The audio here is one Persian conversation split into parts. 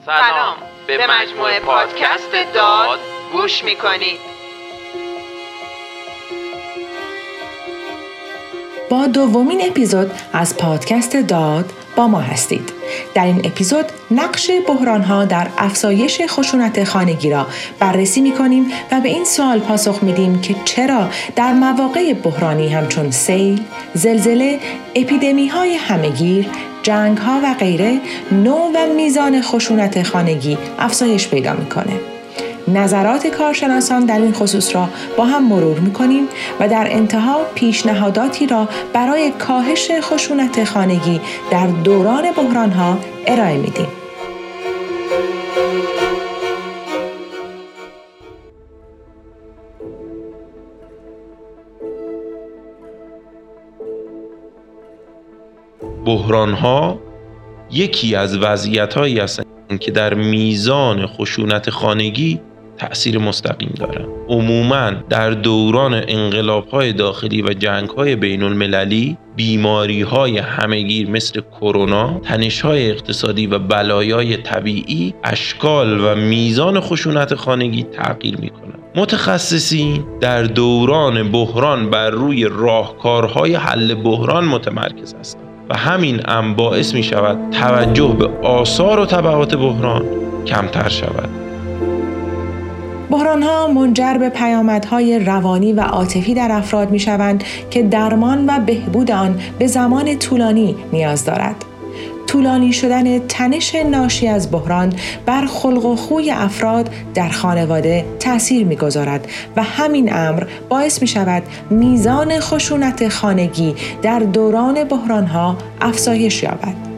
سلام، به مجموعه پادکست داد گوش میکنید. با دومین اپیزود از پادکست داد با ما هستید. در این اپیزود نقش بحران‌ها در افزایش خشونت خانگی را بررسی می‌کنیم و به این سوال پاسخ میدیم که چرا در مواقع بحرانی همچون سیل، زلزله، اپیدمی‌های همه‌گیر، جنگ‌ها و غیره نوع و میزان خشونت خانگی افزایش پیدا می‌کنه. نظرات کارشناسان در این خصوص را با هم مرور می‌کنیم و در انتها پیشنهاداتی را برای کاهش خشونت خانگی در دوران بحران‌ها ارائه می‌دیم. بحران‌ها یکی از وضعیت‌هایی هستند که در میزان خشونت خانگی تأثیر مستقیم دارند. عموماً در دوران انقلاب‌های داخلی و جنگ‌های بین‌المللی، بیماری‌های همه‌گیر مثل کرونا، تنش‌های اقتصادی و بلایای طبیعی، اشکال و میزان خشونت خانگی تغییر می‌کنند. متخصصین در دوران بحران بر روی راهکارهای حل بحران متمرکز هستند و همین امر باعث می‌شود توجه به آثار و تبعات بحران کمتر شود. بحران‌ها منجر به پیامدهای روانی و عاطفی در افراد می‌شوند که درمان و بهبود آن به زمان طولانی نیاز دارد. طولانی شدن تنش ناشی از بحران بر خلق و خوی افراد در خانواده تأثیر می‌گذارد و همین امر باعث می‌شود میزان خشونت خانگی در دوران بحران‌ها افزایش یابد.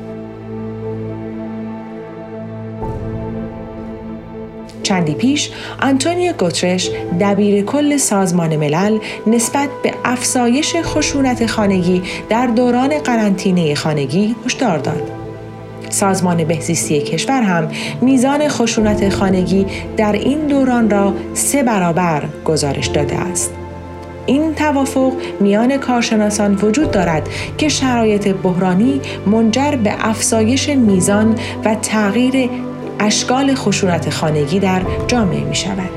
چندی پیش آنتونیو گوترش دبیر کل سازمان ملل نسبت به افزایش خشونت خانگی در دوران قرنطینه خانگی هشدار داد. سازمان بهزیستی کشور هم میزان خشونت خانگی در این دوران را 3 برابر گزارش داده است. این توافق میان کارشناسان وجود دارد که شرایط بحرانی منجر به افزایش میزان و تغییر اشکال خشونت خانگی در جامعه می شود.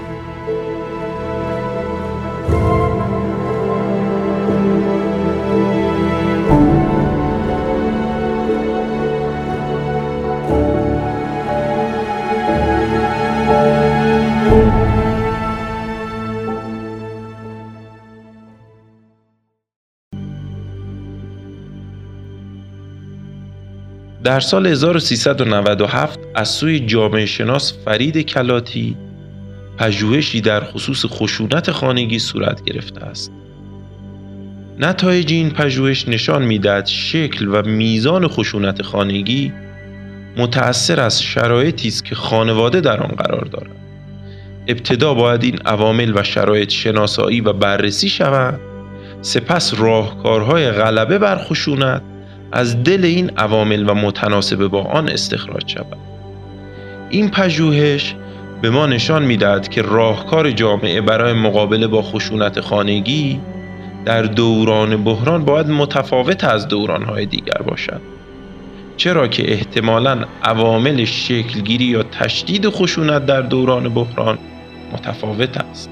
در سال 1397 از سوی جامعه شناس فرید کلاتی پژوهشی در خصوص خشونت خانگی صورت گرفته است. نتایج این پژوهش نشان می‌دهد شکل و میزان خشونت خانگی متأثر از شرایطی است که خانواده در آن قرار دارد. ابتدا باید این عوامل و شرایط شناسایی و بررسی شوند، سپس راهکارهای غلبه بر خشونت از دل این عوامل و متناسب با آن استخراج شود. این پژوهش به ما نشان می‌دهد که راهکار جامعه برای مقابله با خشونت خانگی در دوران بحران باید متفاوت از دوران‌های دیگر باشد، چرا که احتمالاً عوامل شکلگیری یا تشدید خشونت در دوران بحران متفاوت است.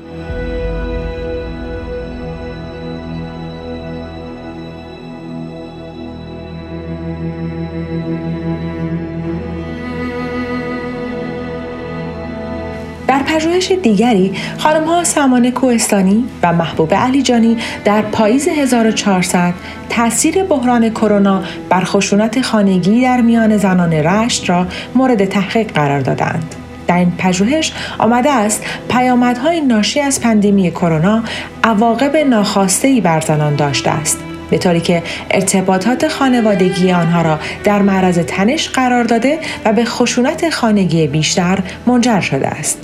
در پژوهش دیگری، خانم‌ها سمانه کوهستانی و محبوب علیجانی در پاییز 1400 تأثیر بحران کرونا بر خشونت خانگی در میان زنان رشت را مورد تحقیق قرار دادند. در این پژوهش آمده است پیامدهای ناشی از پاندمی کرونا عواقب ناخواسته بر زنان داشته است، به طوری که ارتباطات خانوادگی آنها را در معرض تنش قرار داده و به خشونت خانگی بیشتر منجر شده است.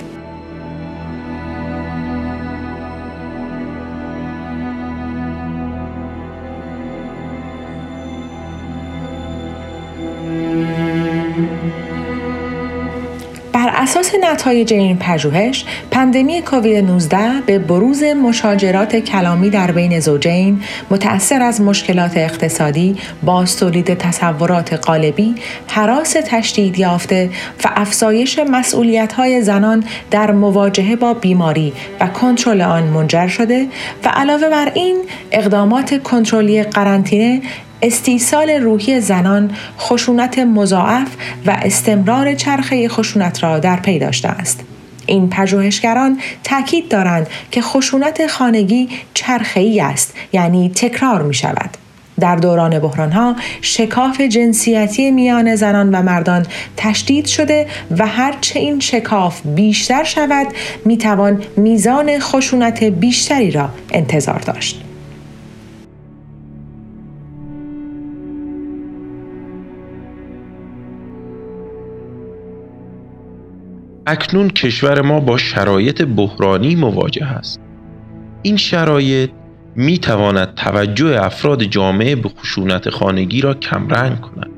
بر اساس نتایج این پژوهش، پاندمی کووید 19 به بروز مشاجرات کلامی در بین زوجین متأثر از مشکلات اقتصادی، بازتولید تصورات قالبی، هراس تشدید یافته و افزایش مسئولیت‌های زنان در مواجهه با بیماری و کنترل آن منجر شده و علاوه بر این اقدامات کنترلی قرنطینه، استیصال روحی زنان، خشونت مضاعف و استمرار چرخه خشونت را در پی داشته است. این پژوهشگران تاکید دارند که خشونت خانگی چرخه‌ای است، یعنی تکرار می شود. در دوران بحران‌ها شکاف جنسیتی میان زنان و مردان تشدید شده و هرچه این شکاف بیشتر شود میتوان میزان خشونت بیشتری را انتظار داشت. اکنون کشور ما با شرایط بحرانی مواجه است. این شرایط می تواند توجه افراد جامعه به خشونت خانگی را کمرنگ کند.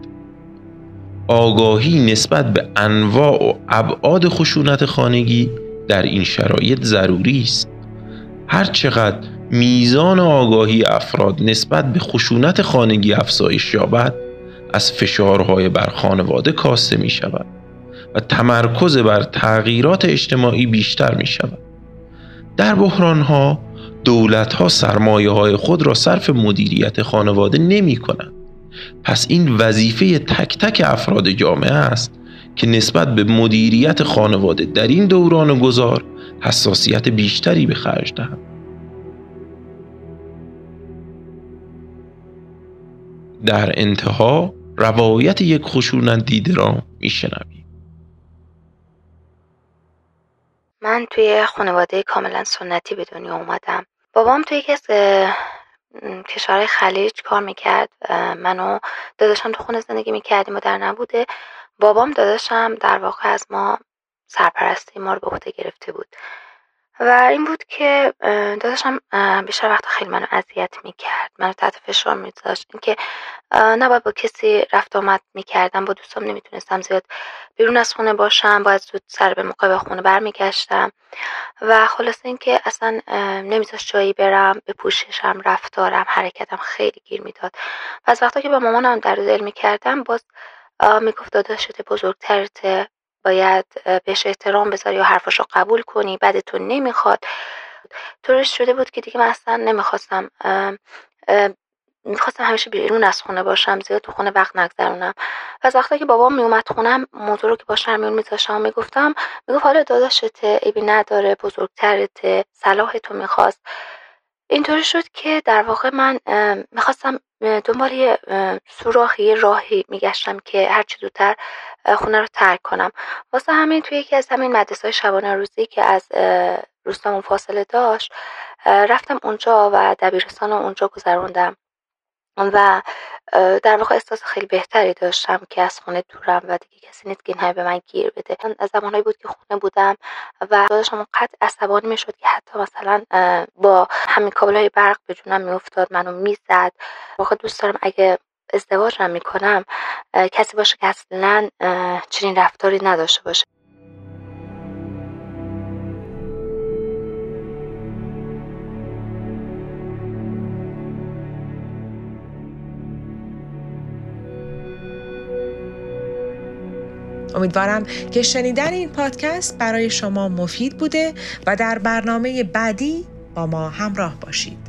آگاهی نسبت به انواع و ابعاد خشونت خانگی در این شرایط ضروری است. هر چقدر میزان آگاهی افراد نسبت به خشونت خانگی افزایش یابد، از فشارهای بر خانواده کاسته می شود و تمرکز بر تغییرات اجتماعی بیشتر می شود. در بحران‌ها دولت‌ها سرمایه‌های خود را صرف مدیریت خانواده نمی‌کنند. پس این وظیفه تک تک افراد جامعه است که نسبت به مدیریت خانواده در این دوران گذار حساسیت بیشتری به خرج دهند. در انتها روایت یک خشونت دیده را می‌شنویم. من توی خانواده کاملا سنتی به دنیا اومدم. بابام توی یکی از کشورهای خلیج کار میکرد. من و داداشم تو خونه زندگی میکردیم و در نبوده بابام داداشم در واقع از ما سرپرستی ما رو به عهده گرفته بود و این بود که داداشم بیشتر وقتا خیلی منو اذیت میکرد، منو تحت فشار میذاشت، اینکه نباید با کسی رفت آمد میکردم، با دوستام نمیتونستم زیاد بیرون از خونه باشم، باید زود سر به موقع به خونه برمیگشتم و خلاصه اینکه اصلا نمیذاشت جایی برم، به پوششم، رفتارم، حرکتم خیلی گیر میداد. و از وقتا که با مامانم در دل میکردم باز میگفت داداشت بزرگترته، باید بهش احترام بذاری و حرفاشو قبول کنی، بعدتون نمیخواد. طورش شده بود که دیگه من اصلا نمیخواستم همیشه بیرون از خونه باشم، زیاد تو خونه وقت نگذرونم. و از وقتی که بابام میومد خونم موضوع رو که با شرمیون میذاشتم و میگفت حالا داداشته، عیبی نداره، بزرگترته، صلاح تو میخواست. اینطوری شد که در واقع من میخواستم دنبال یه سوراخی، راهی میگشتم که هرچی زودتر خونه رو ترک کنم. واسه همین توی یکی از همین مدرسه‌های شبانه روزی که از روستامون فاصله داشت رفتم اونجا و دبیرستان رو اونجا گذروندم و در واقع احساس خیلی بهتری داشتم که از خونه دورم و دیگه کسی نیست که اینهای به من گیر بده. از زمانهایی بود که خونه بودم و داداشم اونقدر عصبانی میشد که حتی مثلا با همین کابل‌های برق به جونم میافتاد، منو میزد. واقعا دوست دارم اگه ازدواجم میکنم کسی باشه که اصلا چنین رفتاری نداشته باشه. امیدوارم که شنیدن این پادکست برای شما مفید بوده و در برنامه بعدی با ما همراه باشید.